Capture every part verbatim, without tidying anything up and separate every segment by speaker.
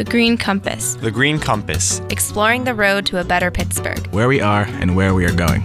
Speaker 1: The Green Compass.
Speaker 2: The Green Compass.
Speaker 3: Exploring the road to a better Pittsburgh.
Speaker 4: Where we are and where we are going.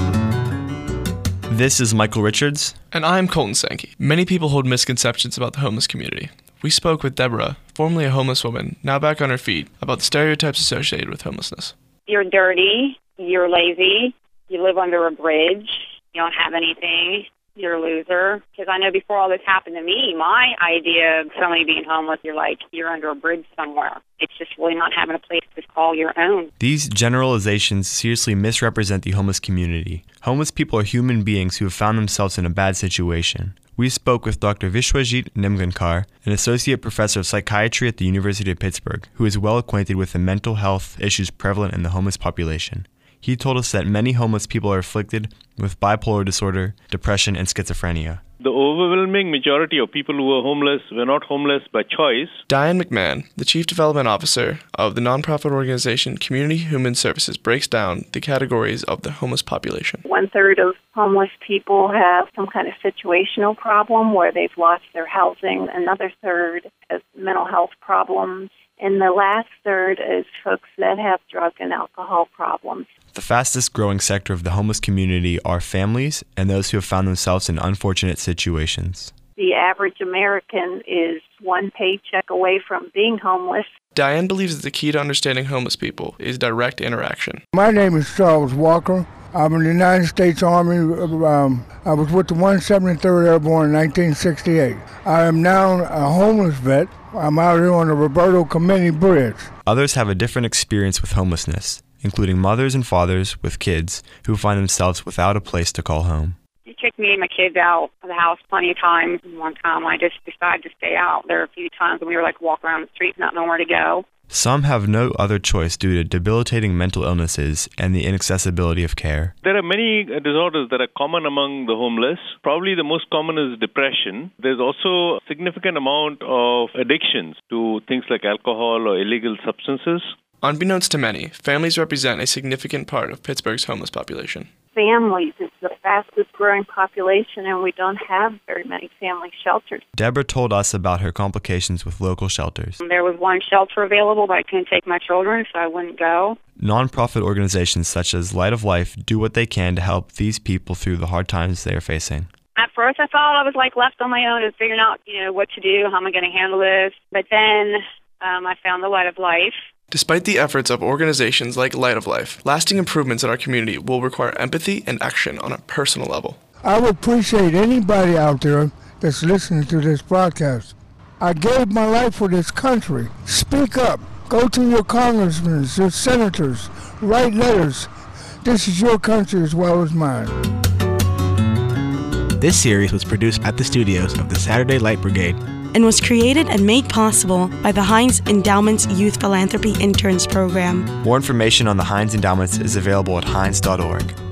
Speaker 2: This is Michael Richards.
Speaker 5: And I'm Colton Sankey. Many people hold misconceptions about the homeless community. We spoke with Deborah, formerly a homeless woman, now back on her feet, about the stereotypes associated with homelessness.
Speaker 6: You're dirty, you're lazy, you live under a bridge, you don't have anything, you're a loser. Because I know before all this happened to me, my idea of somebody being homeless, you're like, you're under a bridge somewhere. It's just really not having a place to call your own.
Speaker 2: These generalizations seriously misrepresent the homeless community. Homeless people are human beings who have found themselves in a bad situation. We spoke with Doctor Vishwajit Nimgankar, an associate professor of psychiatry at the University of Pittsburgh, who is well acquainted with the mental health issues prevalent in the homeless population. He told us that many homeless people are afflicted with bipolar disorder, depression, and schizophrenia.
Speaker 7: The overwhelming majority of people who are homeless were not homeless by choice.
Speaker 5: Diane McMahon, the Chief Development Officer of the nonprofit organization Community Human Services, breaks down the categories of the homeless population.
Speaker 8: One-third of homeless people have some kind of situational problem where they've lost their housing. Another third has mental health problems. And the last third is folks that have drug and alcohol problems.
Speaker 2: The fastest growing sector of the homeless community are families and those who have found themselves in unfortunate situations.
Speaker 8: The average American is one paycheck away from being homeless.
Speaker 5: Diane believes that the key to understanding homeless people is direct interaction.
Speaker 9: My name is Charles Walker. I'm in the United States Army. Um, I was with the one hundred seventy-third Airborne in nineteen sixty-eight. I am now a homeless vet. I'm out here on the Roberto Clemente Bridge.
Speaker 2: Others have a different experience with homelessness, including mothers and fathers with kids who find themselves without a place to call home.
Speaker 6: It kicked me and my kids out of the house plenty of times. One time I just decided to stay out there a few times and we were like walking around the streets not knowing where to go.
Speaker 2: Some have no other choice due to debilitating mental illnesses and the inaccessibility of care.
Speaker 7: There are many disorders that are common among the homeless. Probably the most common is depression. There's also a significant amount of addictions to things like alcohol or illegal substances.
Speaker 5: Unbeknownst to many, families represent a significant part of Pittsburgh's homeless population.
Speaker 8: Families is the fastest growing population, and we don't have very many family shelters.
Speaker 2: Deborah told us about her complications with local shelters.
Speaker 6: There was one shelter available, but I couldn't take my children, so I wouldn't go.
Speaker 2: Nonprofit organizations such as Light of Life do what they can to help these people through the hard times they are facing.
Speaker 6: At first, I thought I was like left on my own and figuring out, you know, what to do, how am I going to handle this. But then um, I found the Light of Life.
Speaker 5: Despite the efforts of organizations like Light of Life, lasting improvements in our community will require empathy and action on a personal level.
Speaker 9: I would appreciate anybody out there that's listening to this broadcast. I gave my life for this country. Speak up. Go to your congressmen, your senators. Write letters. This is your country as well as mine.
Speaker 4: This series was produced at the studios of the Saturday Light Brigade
Speaker 10: and was created and made possible by the Heinz Endowment's Youth Philanthropy Interns Program.
Speaker 2: More information on the Heinz Endowments is available at heinz dot org.